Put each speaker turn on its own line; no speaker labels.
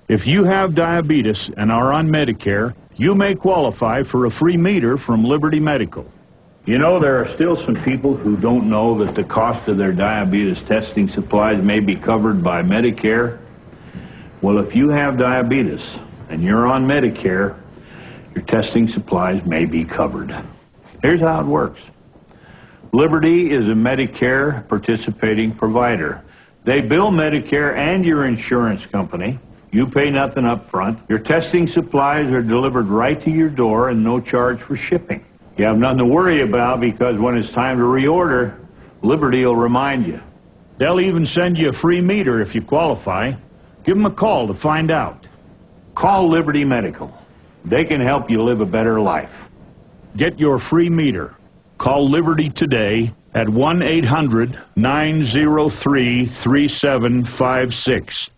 If you have diabetes and are on Medicare, you may qualify for a free meter from Liberty Medical. You know, there are still some people who don't know that the cost of their diabetes testing supplies may be covered by Medicare. Well, if you have diabetes and you're on Medicare, your testing supplies may be covered. Here's how it works. Liberty is a Medicare participating provider. They bill Medicare and your insurance company. You pay nothing up front. Your testing supplies are delivered right to your door and no charge for shipping. You have nothing to worry about because when it's time to reorder, Liberty will remind you. They'll even send you a free meter if you qualify. Give them a call to find out. Call Liberty Medical. They can help you live a better life. Get your free meter. Call Liberty today at 1-800-903-3756.